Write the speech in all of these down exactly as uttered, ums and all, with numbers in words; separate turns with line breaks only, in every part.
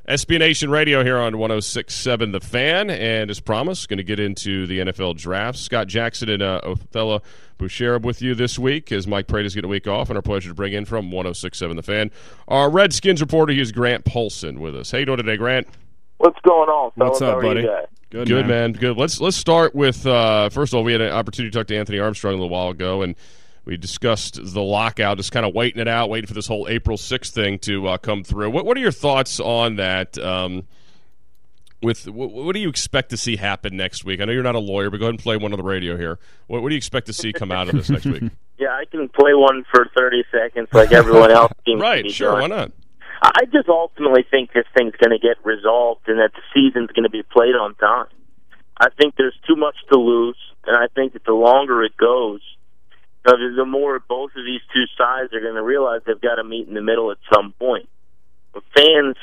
S B Nation Radio here on one oh six point seven The Fan, and as promised, going to get into the N F L draft. Scott Jackson and uh, Othello Boucherab with you this week as Mike Prater's getting a week off, and our pleasure to bring in from one oh six point seven The Fan our Redskins reporter. Here's Grant Polson with us. How you doing today, Grant?
What's going on, fellas?
What's up,
How are
buddy?
you guys?
Good, Good man. man. Good. Let's let's start with uh, first of all, we had an opportunity to talk to Anthony Armstrong a little while ago, and we discussed the lockout, just kind of waiting it out, waiting for this whole April sixth thing to uh, come through. What What are your thoughts on that? Um, with what, what do you expect to see happen next week? I know you're not a lawyer, but go ahead and play one on the radio here. What, what do you expect to see come out of this next week?
Yeah, I can play one for thirty seconds like everyone else seems
right,
to be
sure,
doing.
why not?
I just ultimately think this thing's going to get resolved and that the season's going to be played on time. I think there's too much to lose, and I think that the longer it goes, you know, the more both of these two sides are going to realize they've got to meet in the middle at some point. The fans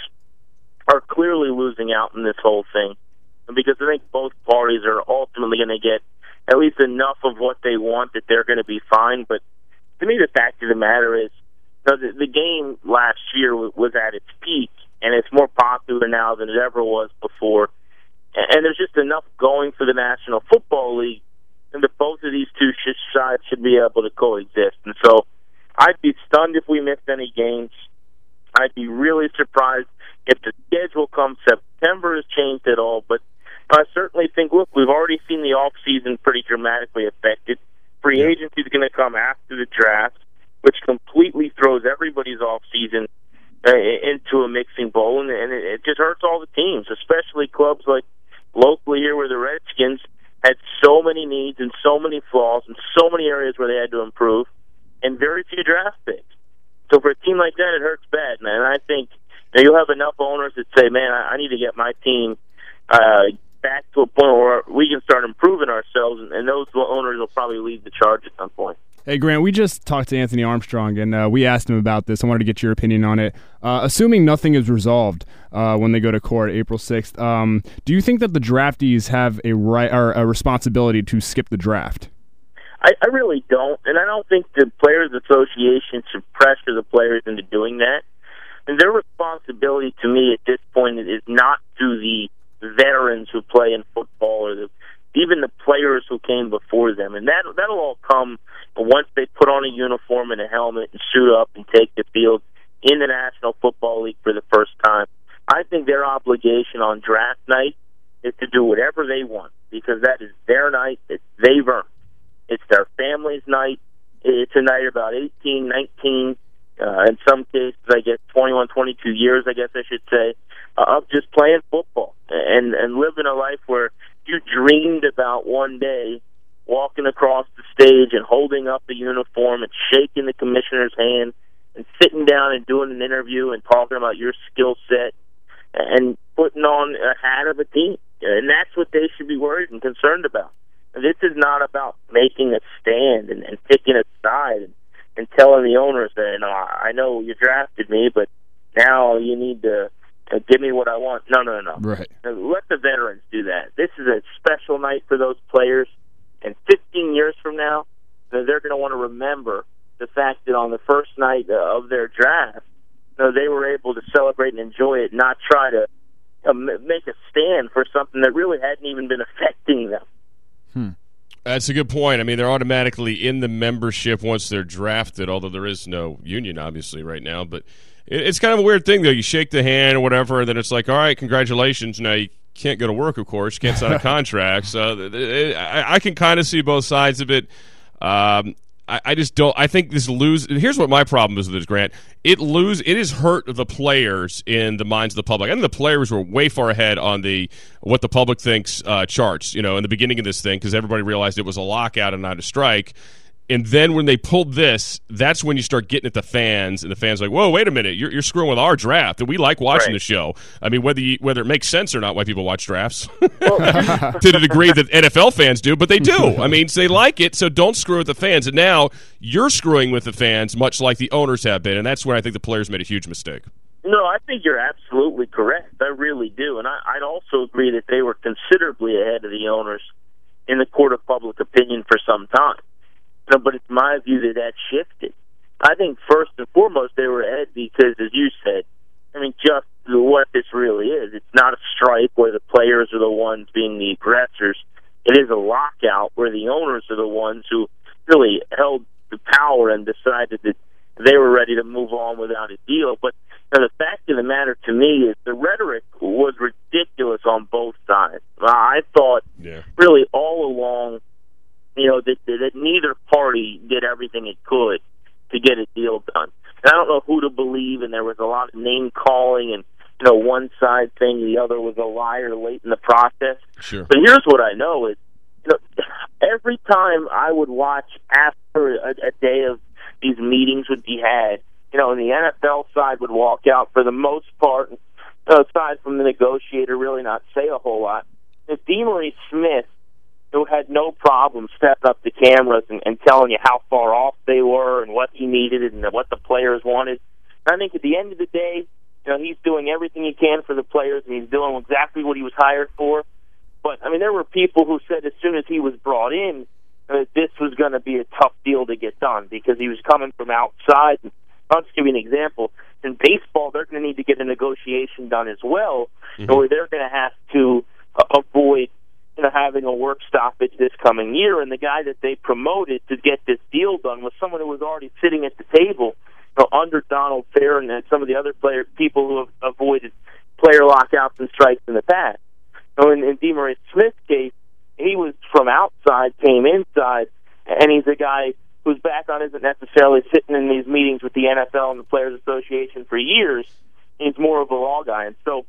are clearly losing out in this whole thing because I think both parties are ultimately going to get at least enough of what they want that they're going to be fine. But to me, the fact of the matter is, you know, the, the game last year was at its peak, and it's more popular now than it ever was before. And there's just enough going for the National Football League and that both of these two sides should be able to coexist. And so I'd be stunned if we missed any games. I'd be really surprised if the schedule come September has changed at all. But I certainly think, look, we've already seen the offseason pretty dramatically affected. Free agency is going to come after the draft, which completely throws everybody's offseason uh, into a mixing bowl, and, and it, it just hurts all the teams, especially clubs like locally here where the Redskins had so many needs and so many flaws and so many areas where they had to improve and very few draft picks. So for a team like that, it hurts bad, man. And I think you know, you'll have enough owners that say, man, I, I need to get my team uh, back to a point where we can start improving ourselves, and, and those owners will probably lead the charge at some point.
Hey, Grant, we just talked to Anthony Armstrong, and uh, we asked him about this. I wanted to get your opinion on it. Uh, assuming nothing is resolved uh, when they go to court April sixth, um, do you think that the draftees have a right or a responsibility to skip the draft?
I, I really don't, and I don't think the Players Association should pressure the players into doing that. And their responsibility to me at this point is not to the veterans who play in football or the, even the players who came before them. And that, that'll all come once they put on a uniform and a helmet and suit up and take the field in the National Football League for the first time. I think their obligation on draft night is to do whatever they want because that is their night that they've earned. It's their family's night. It's a night about eighteen, nineteen, uh, in some cases, I guess twenty-one, twenty-two years, I guess I should say, uh, of just playing football and, and living a life where you dreamed about one day walking across the stage and holding up the uniform and shaking the commissioner's hand and sitting down and doing an interview and talking about your skill set and putting on a hat of a team. And that's what they should be worried and concerned about. This is not about making a stand and, and picking a side and, and telling the owners that, you know, I know you drafted me, but now you need to uh, give me what I want. No, no, no.
Right.
Let the veterans do that. This is a special night for those players, and fifteen years from now, they're going to want to remember the fact that on the first night of their draft, you know, they were able to celebrate and enjoy it, not try to uh, make a stand for something that really hadn't even been affecting them.
Hmm.
That's a good point. I mean, they're automatically in the membership once they're drafted, although there is no union, obviously, right now. But it, it's kind of a weird thing, though. You shake the hand or whatever, and then it's like, all right, congratulations. Now you can't go to work, of course. You can't sign a contract. So it, it, I, I can kind of see both sides of it. Um, I, I just don't. I think this lose. Here's what my problem is with this, Grant. It lose. It has hurt the players in the minds of the public. I think the players were way far ahead on the what the public thinks uh, charts. You know, in the beginning of this thing, because everybody realized it was a lockout and not a strike. And then when they pulled this, that's when you start getting at the fans, and the fans are like, whoa, wait a minute, you're, you're screwing with our draft, and we like watching
right.
the show. I mean, whether you, whether it makes sense or not why people watch drafts, to the degree that N F L fans do, but they do. I mean, so they like it, so don't screw with the fans. And now you're screwing with the fans, much like the owners have been, and that's where I think the players made a huge mistake.
No, I think you're absolutely correct. I really do. And I, I'd also agree that they were considerably ahead of the owners in the court of public opinion for some time. No, but it's my view that that shifted. I think first and foremost they were ahead because, as you said, I mean, just what this really is. It's not a strike where the players are the ones being the aggressors. It is a lockout where the owners are the ones who really held the power and decided that they were ready to move on without a deal. But you know, the fact of the matter to me is the rhetoric was ridiculous on both sides. I thought
yeah.
really all along, you know, that, that neither party did everything it could to get a deal done. And I don't know who to believe, and there was a lot of name-calling, and, you know, one side saying the other was a liar late in the process.
Sure.
But here's what I know is, you know, every time I would watch after a, a day of these meetings would be had, you know, and the N F L side would walk out for the most part, aside from the negotiator, really not say a whole lot. If DeMaurice Smith, who had no problem stepping up to cameras and, and telling you how far off they were and what he needed and what the players wanted. I think at the end of the day, you know, he's doing everything he can for the players, and he's doing exactly what he was hired for. But, I mean, there were people who said as soon as he was brought in that this was going to be a tough deal to get done because he was coming from outside. And I'll just give you an example. In baseball, they're going to need to get a negotiation done as well, mm-hmm. or they're going to have to uh, avoid you know, having a work stoppage this coming year. And the guy that they promoted to get this deal done was someone who was already sitting at the table you know, under Donald Fair and some of the other player people who have avoided player lockouts and strikes in the past. So in, in DeMaurice Smith's case, he was from outside, came inside, and he's a guy whose background isn't necessarily sitting in these meetings with the N F L and the Players Association for years. He's more of a law guy. And so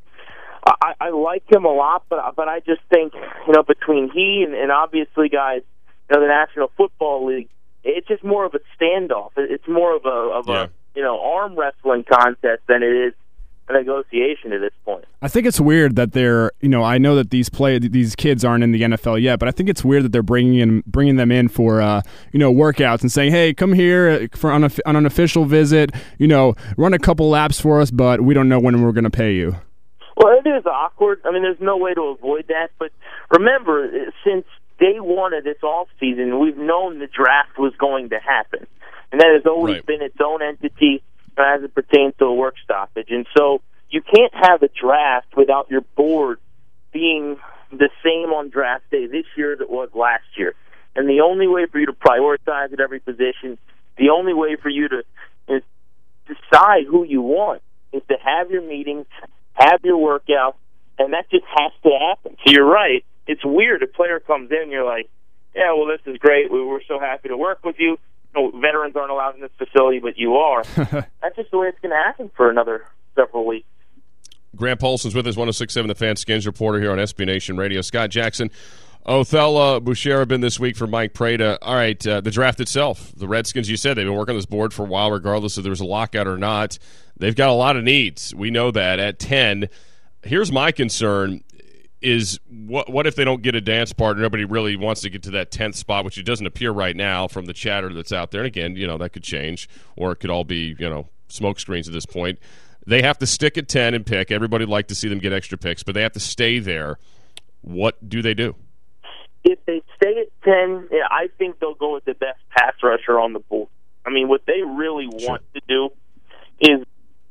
I, I like him a lot, but but I just think, you know, between he and, and obviously guys, you know, the National Football League, it's just more of a standoff. It's more of a of
yeah.
a you know arm wrestling contest than it is a negotiation at this point.
I think it's weird that they're, you know, I know that these play these kids aren't in the N F L yet, but I think it's weird that they're bringing in bringing them in for uh, you know, workouts and saying, "Hey, come here for on, a, on an official visit, you know, run a couple laps for us, but we don't know when we're going to pay you."
Well, it is awkward. I mean, there's no way to avoid that, but remember, since day one of this offseason, we've known the draft was going to happen, and that has always
right.
been its own entity as it pertains to a work stoppage. And so you can't have a draft without your board being the same on draft day this year as it was last year. And the only way for you to prioritize at every position, the only way for you to is decide who you want is to have your meetings, have your workouts, and that just has to happen. So you're right. It's weird. A player comes in and you're like, yeah, well, this is great. We were so happy to work with you. No, veterans aren't allowed in this facility, but you are. That's just the way it's going to happen for another several weeks.
Grant Paulson's with us, one oh six point seven The Fan, Skins reporter here on S B Nation Radio. Scott Jackson, Othello Bouchera been this week for Mike Prada. All right, uh, the draft itself. The Redskins, you said, they've been working on this board for a while, regardless if there was a lockout or not. They've got a lot of needs. We know that. At ten, here's my concern. Is what what if they don't get a dance partner? Nobody really wants to get to that tenth spot, which it doesn't appear right now from the chatter that's out there. And again, you know, that could change, or it could all be, you know, smoke screens at this point. They have to stick at ten and pick. Everybody'd like to see them get extra picks, but they have to stay there. What do they do?
If they stay at ten, yeah, I think they'll go with the best pass rusher on the board. I mean, what they really
Sure.
want to do is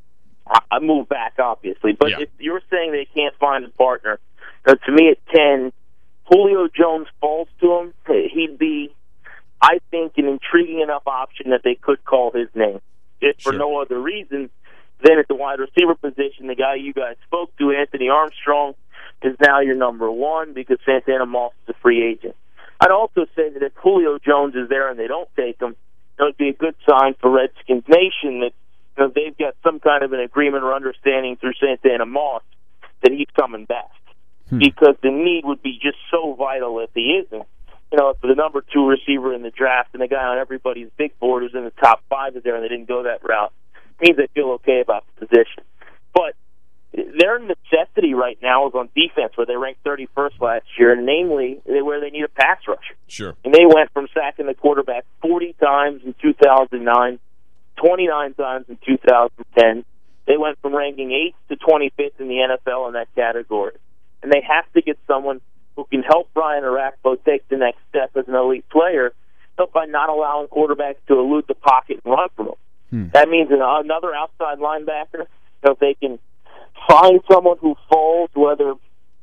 I move back, obviously. But
Yeah.
if you're saying they can't find a partner, uh, to me at ten, Julio Jones falls to him. He'd be, I think, an intriguing enough option that they could call his name. If for
Sure.
no other reason, then at the wide receiver position, the guy you guys spoke to, Anthony Armstrong, is now your number one because Santana Moss is a free agent. I'd also say that if Julio Jones is there and they don't take him, it would be a good sign for Redskins Nation that you know, they've got some kind of an agreement or understanding through Santana Moss that he's coming back. Hmm. Because the need would be just so vital if he isn't. You know, if the number two receiver in the draft and the guy on everybody's big board who's in the top five is there and they didn't go that route, it means they feel okay about the position. But their necessity right now is on defense, where they ranked thirty-first last year, and namely where they need a pass rusher.
Sure.
And they went from sacking the quarterback forty times in two thousand nine, twenty-nine times in two thousand ten. They went from ranking eighth to twenty-fifth in the N F L in that category. And they have to get someone who can help Brian Orakpo take the next step as an elite player by not allowing quarterbacks to elude the pocket and run from them. Hmm. That means another outside linebacker, you know, if they can find someone who falls, whether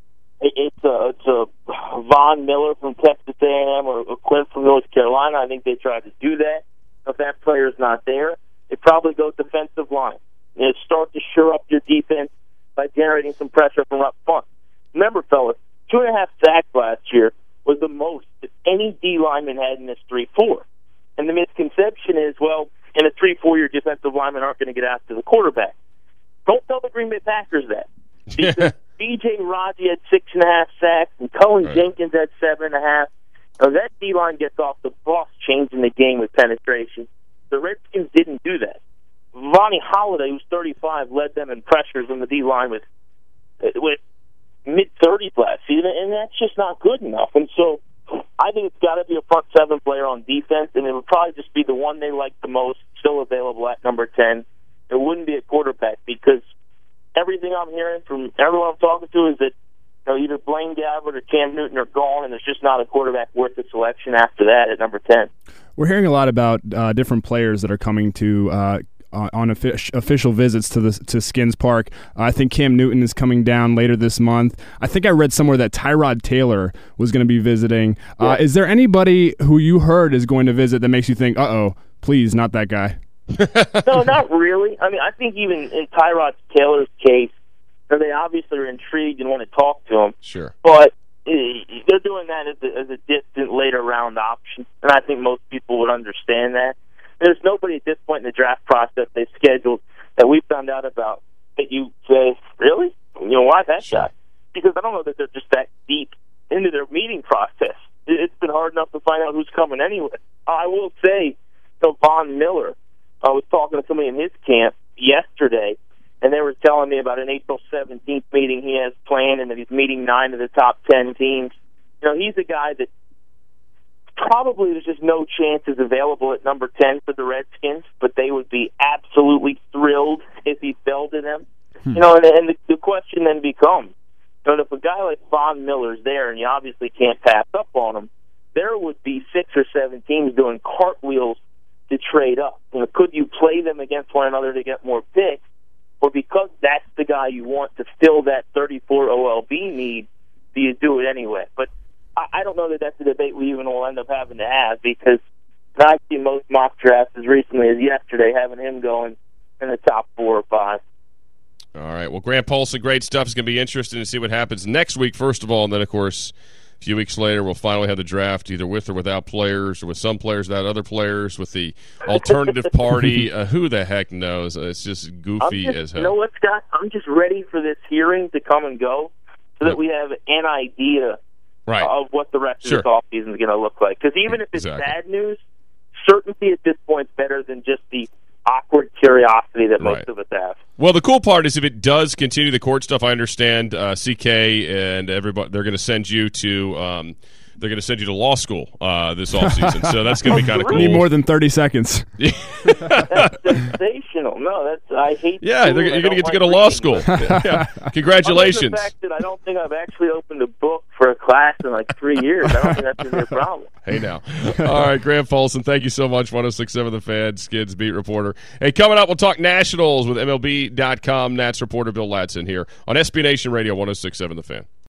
it's a, it's a Von Miller from Texas A and M or a Quinn from North Carolina. I think they try to do that. If that player's not there, it probably goes defensive line. You start to shore up your defense by generating some pressure from up front. Remember, fellas, two and a half sacks last year was the most that any D lineman had in this three four. And the misconception is, well, in a three four, your defensive linemen aren't going to get after the quarterback. Don't tell the Green Bay Packers that. Because B J Raji had six and a half sacks, and Cullen right. Jenkins had seven and a half. Now, that D-line gets off the bus changing the game with penetration. The Redskins didn't do that. Vonnie Holiday, who's thirty-five, led them in pressures in the D-line with with mid-thirties last season, and that's just not good enough. And so I think it's got to be a front seven player on defense, and it would probably just be the one they like the most, still available at number ten. It wouldn't be a quarterback, because everything I'm hearing from everyone I'm talking to is that you know, either Blaine Gabbert or Cam Newton are gone, and there's just not a quarterback worth the selection after that at number ten.
We're hearing a lot about uh, different players that are coming to uh, on official visits to the to Skins Park. Uh, I think Cam Newton is coming down later this month. I think I read somewhere that Tyrod Taylor was going to be visiting. Uh, yeah. Is there anybody who you heard is going to visit that makes you think, uh-oh, please, not that guy?
No, not really. I mean, I think even in Tyrod Taylor's case, they obviously are intrigued and want to talk to him.
Sure.
But they're doing that as a, as a distant later round option, and I think most people would understand that. There's nobody at this point in the draft process they've scheduled that we found out about that you say, really? You know, why that
sure.
guy? Because I don't know that they're just that deep into their meeting process. It's been hard enough to find out who's coming anyway. I will say, so Von Miller, I was talking to somebody in his camp yesterday, and they were telling me about an April seventeenth meeting he has planned, and that he's meeting nine of the top ten teams. You know, he's a guy that probably there's just no chances available at number ten for the Redskins, but they would be absolutely thrilled if he fell to them. Hmm. You know, and, and the, the question then becomes, you know, if a guy like Von Miller's there, and you obviously can't pass up on him, there would be six or seven teams doing cartwheels to trade up. You know, could you play them against one another to get more picks? Or because that's the guy you want to fill that thirty-four O L B need, do you do it anyway? But I, I don't know that that's a debate we even will end up having to have, because I've seen most mock drafts as recently as yesterday having him going in the top four or five.
All right. Well, Grant Paulsen, great stuff. It's going to be interesting to see what happens next week, first of all, and then, of course, a few weeks later, we'll finally have the draft either with or without players, or with some players without other players, with the alternative party. Uh, who the heck knows? It's just goofy
just,
as hell.
You know what, Scott? I'm just ready for this hearing to come and go so that we have an idea
right.
of what the rest
sure.
of this offseason is going to look like. Because even if it's
exactly.
bad news, certainty at this point is better than just the awkward curiosity that most
right.
of us have.
Well, the cool part is if it does continue the court stuff, I understand uh, C K and everybody, they're going to send you to um, they're going to send you to law school uh, this offseason. So that's going to be kind of cool.
Need more than thirty seconds.
That's sensational. No, that's I hate.
Yeah,
school.
you're going to get
like
to go to
reading.
law school. yeah. Congratulations.
The fact that I don't think I've actually opened a book for a class in like three years. I don't think that's going to be a problem.
Hey, now. All right, Grant Paulsen, thank you so much. one oh six point seven The Fan, Skids beat reporter. Hey, coming up, we'll talk Nationals with M L B dot com Nats reporter Bill Ladson here on S B Nation Radio one oh six point seven The Fan.